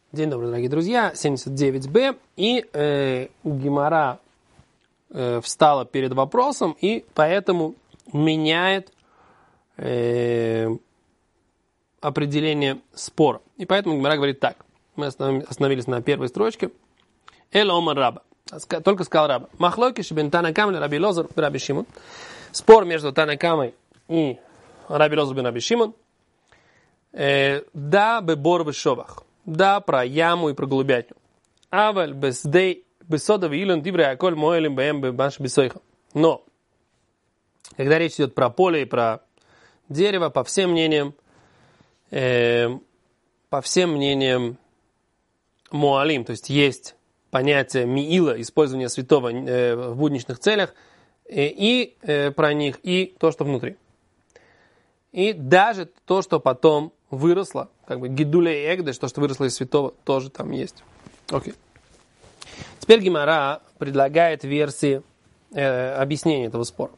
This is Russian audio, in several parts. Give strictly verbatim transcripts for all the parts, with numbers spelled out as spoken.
День добрый, дорогие друзья, семьдесят девять бэ, и э, Гемара э, встала перед вопросом, и поэтому меняет э, определение спора. И поэтому Гемара говорит так, мы остановились на первой строчке. Эль омар раба, только сказал раба. Махлоки шебен Тана Кама раби Лозер раби Шимон. Спор между Тана Камой и раби Лозер бен раби Шимон. Э, да бебор вешовах. Да, про яму и про голубятню. Аваль бездей бесодов илон дибре аколь моэлем бэм бэбаш бесойха. Но, когда речь идет про поле и про дерево, по всем мнениям, э, по всем мнениям муалим, то есть есть понятие миила, использование святого э, в будничных целях, э, и э, про них, и то, что внутри. И даже то, что потом выросло, как бы гидуле и эгдеш, то, что выросло из святого, тоже там есть. Окей. Теперь Гемара предлагает версии э, объяснения этого спора.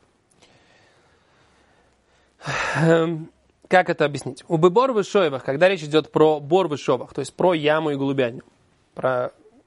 Эм, как это объяснить? У бор в шоевах, когда речь идет про бор в шовах, то есть про яму и голубятню, про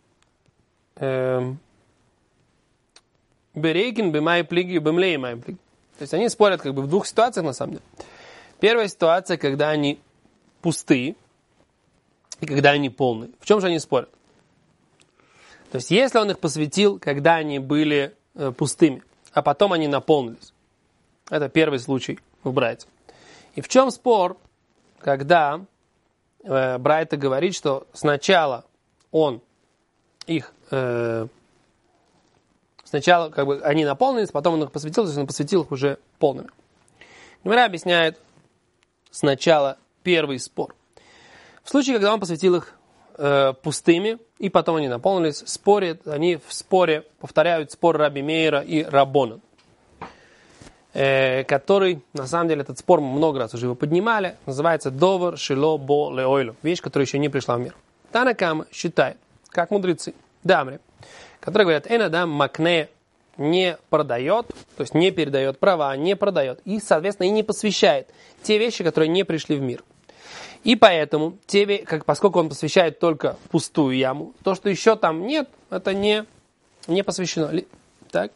берейкин бемай плиги бемлей май плиги. То есть они спорят как бы в двух ситуациях на самом деле. Первая ситуация, когда они пустые, и когда они полные. В чем же они спорят? То есть, если он их посвятил, когда они были э, пустыми, а потом они наполнились. Это первый случай в Брайте. И в чем спор, когда э, Брайта говорит, что сначала он их... Э, сначала как бы они наполнились, потом он их посвятил, то есть он посвятил их уже полными. Гемара объясняет сначала первый спор. В случае, когда он посвятил их э, пустыми, и потом они наполнились, спорят, они в споре повторяют спор Раби Мейра и Раббона, э, который, на самом деле, этот спор мы много раз уже его поднимали, называется Довар Шило Бо Леойлу, вещь, которая еще не пришла в мир. Тана Кама считает, как мудрецы, Дамри, которые говорят, Эн Адам Макне не продает, то есть не передает права, не продает, и, соответственно, и не посвящает те вещи, которые не пришли в мир. И поэтому, те, как, поскольку он посвящает только пустую яму, то, что еще там нет, это не, не посвящено. Так?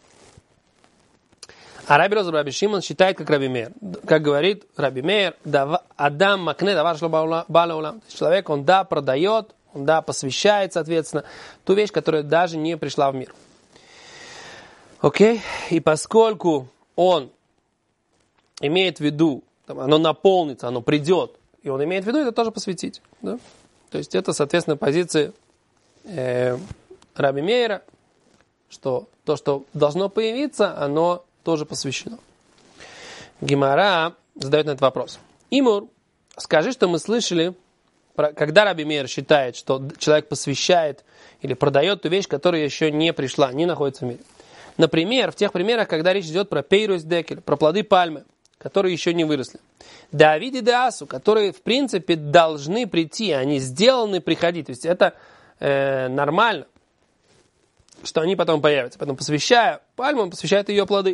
А Раби Лозер Раби Шимон считает, как Раби Мейр. Как говорит Раби Мейр, Адам Макне давар шло баала улам. Человек, он да, продает, он да, посвящает, соответственно, ту вещь, которая даже не пришла в мир. Окей? Okay? И поскольку он имеет в виду, оно наполнится, оно придет, и он имеет в виду это тоже посвятить. Да? То есть это, соответственно, позиция э, Раби Мейра, что то, что должно появиться, оно тоже посвящено. Гемара задает на этот вопрос. Имур, скажи, что мы слышали, про, когда Раби Мейр считает, что человек посвящает или продает ту вещь, которая еще не пришла, не находится в мире. Например, в тех примерах, когда речь идет про пейрус декель, про плоды пальмы, которые еще не выросли. Давид и Деасу, которые, в принципе, должны прийти, они сделаны приходить. То есть это э, нормально, что они потом появятся. Поэтому, посвящая пальму, он посвящает ее плоды.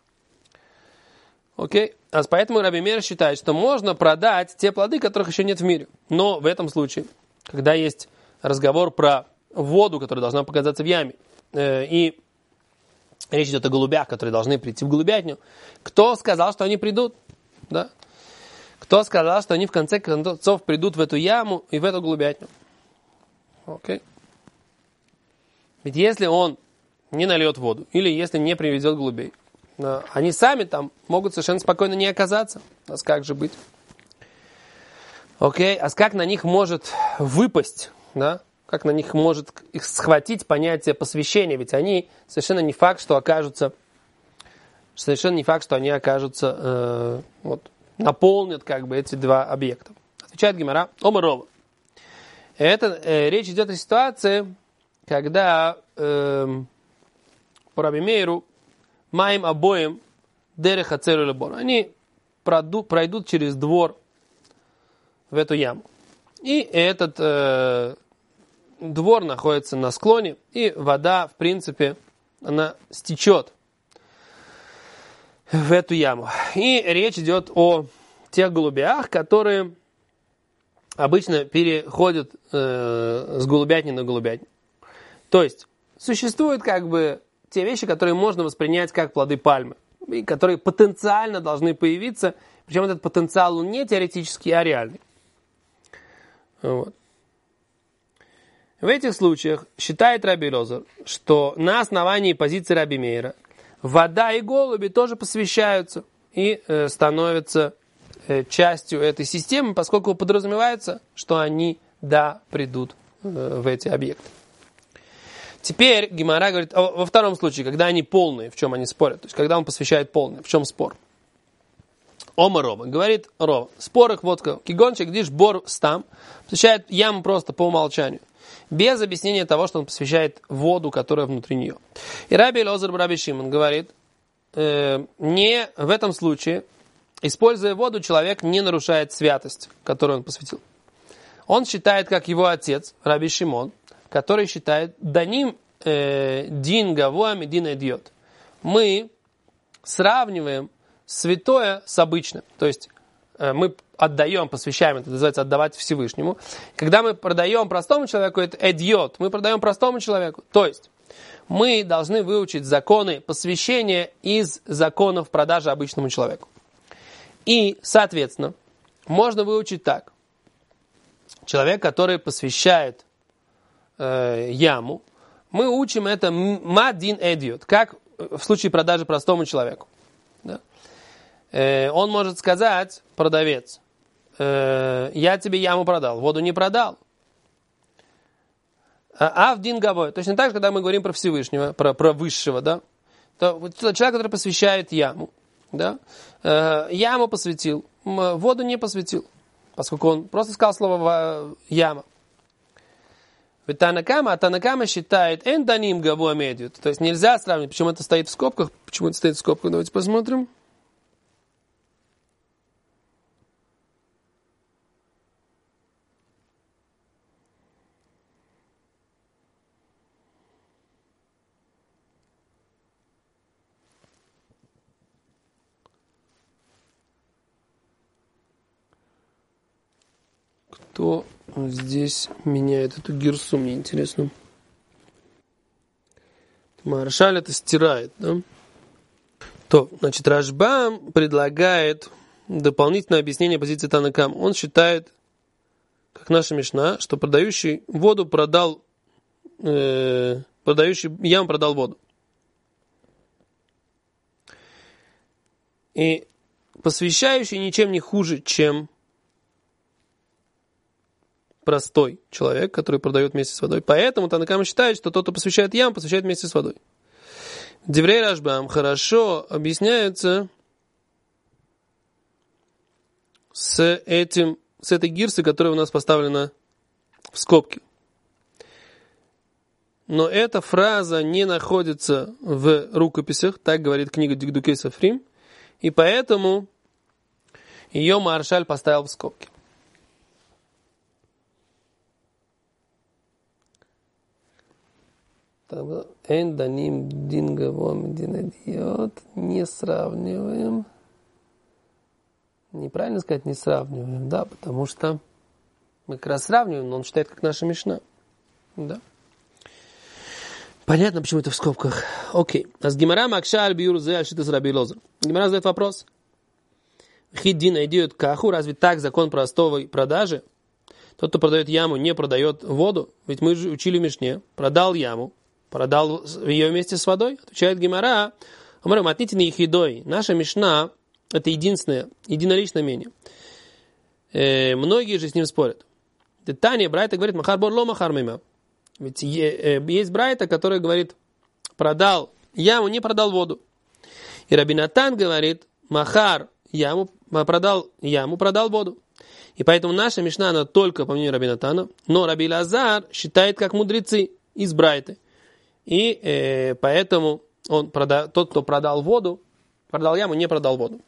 Окей? А поэтому Раби Мейр считает, что можно продать те плоды, которых еще нет в мире. Но в этом случае, когда есть разговор про воду, которая должна показаться в яме, э, и речь идет о голубях, которые должны прийти в голубятню. Кто сказал, что они придут? Да? Кто сказал, что они в конце концов придут в эту яму и в эту голубятню? Окей. Ведь если он не нальет воду, или если не приведет голубей, они сами там могут совершенно спокойно не оказаться. А как же быть? Окей. А как на них может выпасть, да? Как на них может их схватить понятие посвящения, ведь они совершенно не факт, что окажутся, совершенно не факт, что они окажутся, э, вот, наполнят как бы эти два объекта. Отвечает Гемара, омарова. Это э, речь идет о ситуации, когда э, по Раби Мейру маим обоим дереха церу лебор. Они пройдут, пройдут через двор в эту яму. И этот э, двор находится на склоне, и вода, в принципе, она стечет в эту яму. И речь идет о тех голубях, которые обычно переходят э, с голубятни на голубятню. То есть, существуют как бы те вещи, которые можно воспринять как плоды пальмы, и которые потенциально должны появиться, причем этот потенциал он не теоретический, а реальный. Вот. В этих случаях считает Раби Элиэзер, что на основании позиции Раби Меира вода и голуби тоже посвящаются и э, становятся э, частью этой системы, поскольку подразумевается, что они, да, придут э, в эти объекты. Теперь Гемара говорит, о, во втором случае, когда они полные, в чем они спорят, то есть когда он посвящает полные, в чем спор? Ома Рова, говорит Рова, спор их вот как, кигончик, гдиш бор стам, посвящает яму просто по умолчанию, без объяснения того, что он посвящает воду, которая внутри нее. И Раби Элиэзер Раби Шимон говорит, э, не в этом случае, используя воду, человек не нарушает святость, которую он посвятил. Он считает, как его отец, Раби Шимон, который считает даним э, дин гавуам и дин эдиот. Мы сравниваем святое с обычным. То есть э, мы отдаем, посвящаем, это называется отдавать Всевышнему. Когда мы продаем простому человеку, это эдиот, мы продаем простому человеку. То есть мы должны выучить законы посвящения из законов продажи обычному человеку. И, соответственно, можно выучить так. Человек, который посвящает э, яму, мы учим это мадин эдиот, как в случае продажи простому человеку. Да? Э, он может сказать, продавец, э, я тебе яму продал, воду не продал. А в дин гавой, точно так же, когда мы говорим про Всевышнего, про, про высшего, да, то человек, который посвящает яму, да, э, яму посвятил, воду не посвятил, поскольку он просто сказал слово яма. Ведь Танакама, а Танакама считает энданим гавуа медиут, то есть нельзя сравнивать, почему это стоит в скобках, почему это стоит в скобках, давайте посмотрим. Кто здесь меняет эту гирсу, мне интересно. Маршаль это стирает, да? То, значит, Рашбам предлагает дополнительное объяснение позиции Танакам. Он считает, как наша Мишна, что продающий воду продал, э, продающий ям продал воду. И посвящающий ничем не хуже, чем простой человек, который продает вместе с водой. Поэтому Танакам считает, что тот, кто посвящает ям, посвящает вместе с водой. Деврей Рашбам хорошо объясняются с этим, с этой гирсой, которая у нас поставлена в скобке. Но эта фраза не находится в рукописях, так говорит книга Дикдукей Софрим, и поэтому ее Маршаль поставил в скобки. Энданим динговом динадиот. Не сравниваем. Неправильно сказать не сравниваем, да, потому что мы как раз сравниваем, но он считает как наша Мишна. Да. Понятно, почему это в скобках. Окей. А с Гемара Макшаль Биюрзе Альшитас Раби Элиэзер. Гемара задает вопрос. Хиддин идет каху. Разве так закон простой продажи? Тот, кто продает яму, не продает воду. Ведь мы же учили в Мишне. Продал яму. Продал ее вместе с водой? Отвечает Гемара. Омарам, отните на ихидой. Наша Мишна – это единственное, единоличное мнение. Э, многие же с ним спорят. Таня Брайта говорит, махар бор ло махар мима. Ведь есть Брайта, который говорит, продал яму, не продал воду. И Раби Натан говорит, махар яму, продал яму, продал воду. И поэтому наша Мишна, она только по мнению Раби Натана, но Раби Элиэзер считает как мудрецы из Брайты. И э, поэтому он прода, тот, кто продал воду, продал яму, не продал воду.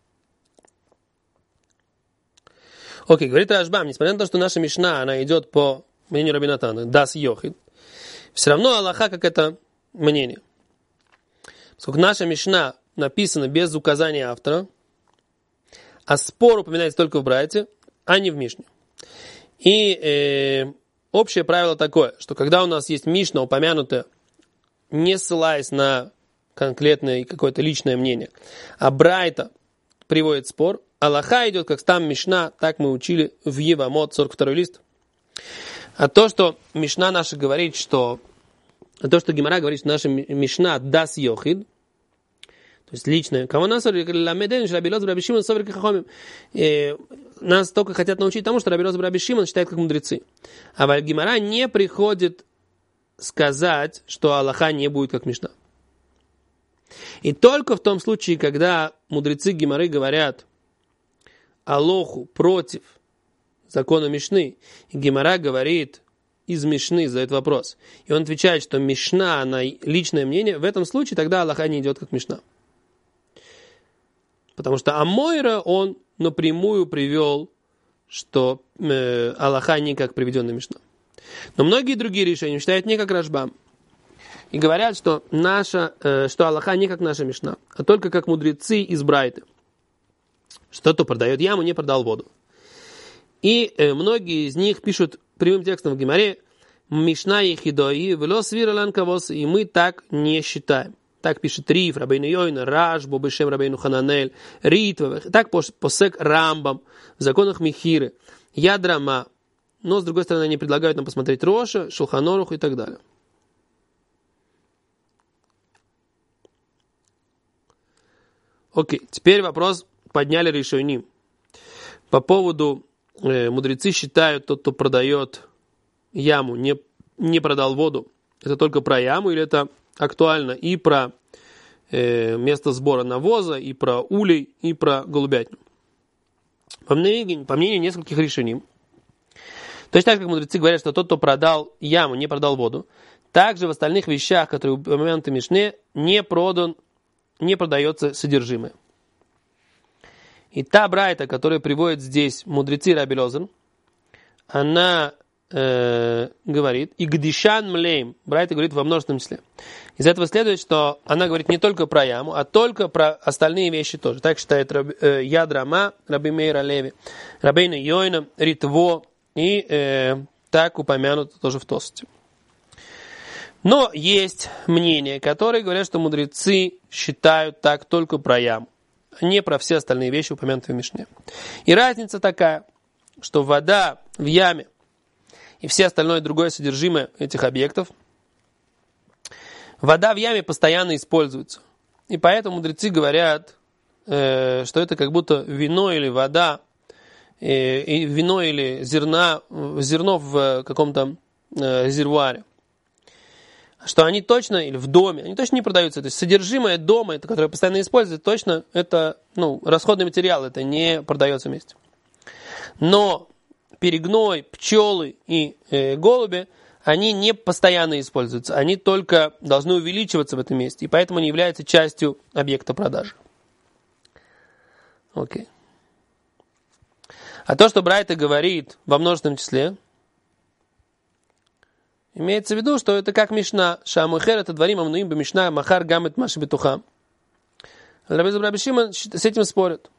Окей, говорит Рашбам, несмотря на то, что наша Мишна, она идет по мнению Раби Натана, дас йохид, все равно Аллаха как это мнение. Поскольку наша Мишна написана без указания автора, а спор упоминается только в Брайте, а не в Мишне. И э, общее правило такое, что когда у нас есть Мишна, упомянутая, не ссылаясь на конкретное какое-то личное мнение, а Брайта приводит спор, Аллаха идет как там Мишна, так мы учили в Евамот, сорок второй лист. А то, что Мишна наша говорит, что а то, что Гемара говорит, что наша Мишна дас йохид, то есть личное, кого нас нас только хотят научить тому, что Раби Элиэзер Раби Шимон считает как мудрецы. А Гемара не приходит сказать, что Аллаха не будет как Мишна. И только в том случае, когда мудрецы Гемары говорят Алоху против закона Мишны, и Гемара говорит из Мишны, задает вопрос, и он отвечает, что Мишна, она личное мнение, в этом случае тогда Аллаха не идет как Мишна. Потому что Амойра, он напрямую привел, что э, Аллаха не как приведенная Мишна. Но многие другие решения считают не как Рашбам. И говорят, что, наша, э, что Аллаха не как наша Мишна, а только как мудрецы из Брайты. Что-то продает яму, не продал воду. И э, многие из них пишут прямым текстом в Гемаре Мишна ехидои вело свиралан кавос, и мы так не считаем. Так пишет Риф, Рабейну Йойна, Рашбо, Бешем Рабейну Хананель, Ритва, так посек Рамбам, в законах Михиры, Ядрама. Но, с другой стороны, они предлагают нам посмотреть Роша, Шулхан Арух и так далее. Окей, теперь вопрос подняли решением. По поводу э, мудрецы считают, тот, кто продает яму, не, не продал воду. Это только про яму или это актуально и про э, место сбора навоза, и про улей, и про голубятню. По мнению, по мнению нескольких решений. Точно так, как мудрецы говорят, что тот, кто продал яму, не продал воду, также в остальных вещах, которые упомянуты в Мишне, не продан, не продается содержимое. И та брайта, которую приводит здесь мудрецы Раби Элиэзер, она э, говорит, «Игдишан млеем». Брайта говорит во множественном числе. Из этого следует, что она говорит не только про яму, а только про остальные вещи тоже. Так считает э, Яд Рама, Раби Меир Алеви, Рабейну Йойна, Ритво, и э, так упомянуто тоже в Тосфоте. Но есть мнения, которые говорят, что мудрецы считают так только про яму, а не про все остальные вещи, упомянутые в Мишне. И разница такая, что вода в яме и все остальное другое содержимое этих объектов, вода в яме постоянно используется. И поэтому мудрецы говорят, э, что это как будто вино или вода, э, и вино или зерна, зерно в каком-то э, резервуаре. Что они точно, или в доме, они точно не продаются. То есть содержимое дома, это, которое постоянно используется, точно это ну, расходный материал, это не продается вместе. Но перегной, пчелы и э, голуби, они не постоянно используются, они только должны увеличиваться в этом месте, и поэтому они являются частью объекта продажи. Окей. А то, что Брайта говорит во множественном числе, имеется в виду, что это как Мишна. Шамухер это дворим амнуим бемишна махар гамет маши бетуха. Раби Элиэзер Раби Шимон с этим спорит.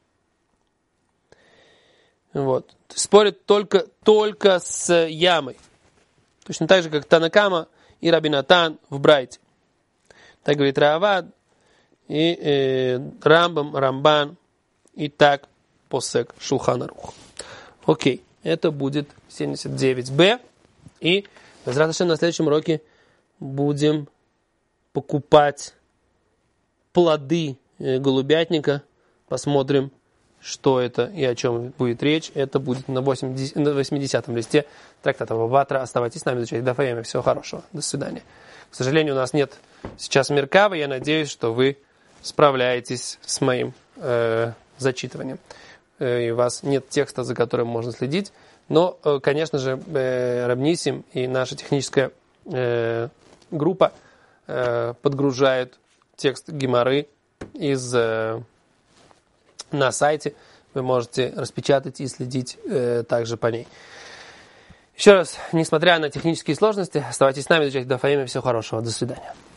Вот. Спорит только, только с ямой. Точно так же, как Танакама и Раби Натан в Брайте. Так говорит Раавад и э, Рамбам, Рамбан и так посек Шулхан Арух. Окей. Это будет семьдесят девять бэ. И Безрат Ашем на следующем уроке будем покупать плоды голубятника. Посмотрим, что это и о чем будет речь. Это будет на восьмидесятом листе трактата Баватра. Оставайтесь с нами, изучайте Дaf Yomi. Всего хорошего. До свидания. К сожалению, у нас нет сейчас Меркава. Я надеюсь, что вы справляетесь с моим э, зачитыванием. Э, и у вас нет текста, за которым можно следить. Но, конечно же, Рав Нисим и наша техническая э, группа э, подгружают текст Гемары из, э, на сайте. Вы можете распечатать и следить э, также по ней. Еще раз, несмотря на технические сложности, оставайтесь с нами, изучайте Дaf Yomi. Всего хорошего. До свидания.